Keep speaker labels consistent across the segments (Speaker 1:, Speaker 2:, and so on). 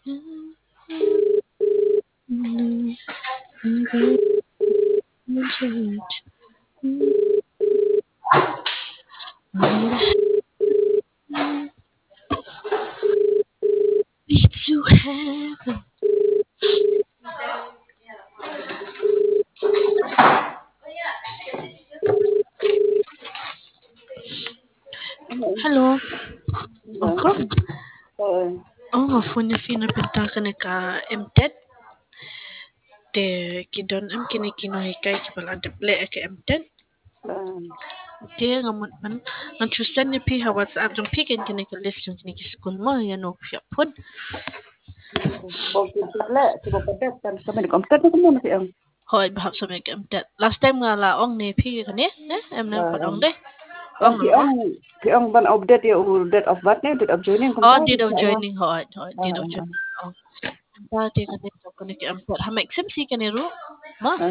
Speaker 1: To heaven. Hello.
Speaker 2: Vâng. Rồi.
Speaker 1: Phone fina pinta ka MTED. Te kidon am kini kino hikai kipala deple ke MTED.
Speaker 2: Vâng.
Speaker 1: Te ngamut man ngan chusen ni pi ha WhatsApp jong pi kini ka list jong kini ki school mo ya no pia pun.
Speaker 2: Còn chuyện chuyện lệ thì có đẹp cần sao mình còn tất nó cũng muốn thì ông.
Speaker 1: Hoi bahap sa me ke MTED. Last time nga la ong ni pi ka ni, em nang padong de.
Speaker 2: Vâng,
Speaker 1: Ong lo.
Speaker 2: thì ông vẫn update your date of birth này, date of joining không ta
Speaker 1: Date
Speaker 2: thì
Speaker 1: of
Speaker 2: sao
Speaker 1: joining hoi date of
Speaker 2: à
Speaker 1: joining. Ta te ka ni to kini ki MTED. Ha make sense ka ni ru. Ma.
Speaker 2: à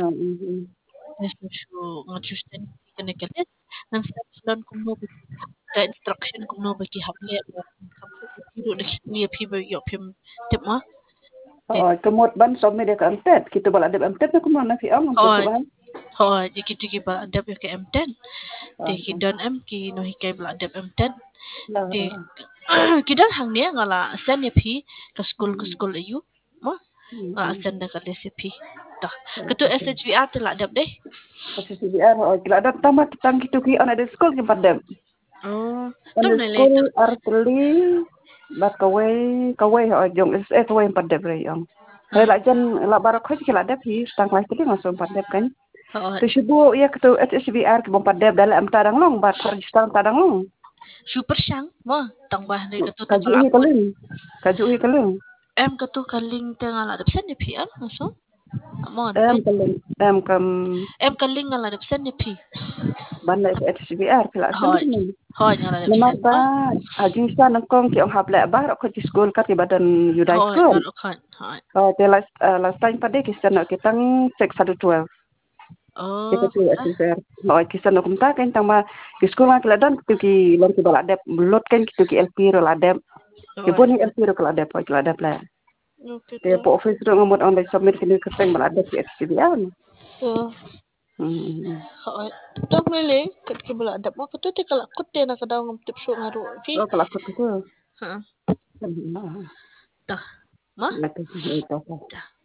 Speaker 1: Nesho nga chusten kini ka list. Nang steps don kuno ka instruction kuno bagi hable kamu tiru de ni pi ba yo pim tip ma.
Speaker 2: rồi cái một bên sống mình để cái update kita balik ada update nó cũng muốn thì ông không
Speaker 1: Hoi
Speaker 2: chụp anh
Speaker 1: hoi dikit-dikit ba adab yo ke M10. Te kidon M ki no hikai bla adab M10. Te kidon hang ni ngala sen ni pi ka school ayu. Ma ngala sen da ka recipe. Dah. Ketu SHVR te la adab deh.
Speaker 2: pasti CBR rồi kita ada tamat tentang itu ki on ada school yang pada
Speaker 1: Oh,
Speaker 2: on
Speaker 1: tu
Speaker 2: the
Speaker 1: nilai
Speaker 2: school
Speaker 1: tu.
Speaker 2: artli bat kawai rồi dùng SS kawai yang pada beri ông hay là dân là barak khơi thì là đẹp hi tang lai tadi masuk empat dep kan
Speaker 1: Hoi.
Speaker 2: tu shubu ya ketu HSBR ke empat dep dalam tadang long bat register tadang long
Speaker 1: Super sang. Ma tambah ni ketu te
Speaker 2: kaju hi
Speaker 1: kalakut.
Speaker 2: kaling kaju hi kaling
Speaker 1: Em ketu kaling te ngala adab sen ni pi an masuk. Mo
Speaker 2: em
Speaker 1: depend.
Speaker 2: kaling em kam
Speaker 1: Em kaling ngala adab sen ni pi.
Speaker 2: ban lai HSBR kila sen
Speaker 1: Hoi.
Speaker 2: kan
Speaker 1: Hoi ngala adab
Speaker 2: nama
Speaker 1: sen
Speaker 2: ta
Speaker 1: ma.
Speaker 2: ajin sa nang kong ki ông hap le ba ro khoi school ka ti badan yudai
Speaker 1: Hoi
Speaker 2: school
Speaker 1: ngarukan. Hoi.
Speaker 2: te last time pada kisah nak kita 612 kita
Speaker 1: Oh,
Speaker 2: tu HSBR noi kisah nak kumta kan tama ki school ma kila dan tu ki lan ki balak dep lot kan tu ki LP ro la dep ki
Speaker 1: hoi.
Speaker 2: boni LP ro kila dep kila dep la
Speaker 1: Okay
Speaker 2: te
Speaker 1: tu.
Speaker 2: po office ro ngamot online submit kini keteng balak dep ki HSBR
Speaker 1: Oh,
Speaker 2: hmm
Speaker 1: hoi. Tak boleh. Kat kibula adab mo ketu te kalakut te nak daw ngam tip so ngaru. Pi.
Speaker 2: oh kalau aku tu
Speaker 1: Ha.
Speaker 2: hmm
Speaker 1: Dah. Ma.
Speaker 2: itu
Speaker 1: Dah.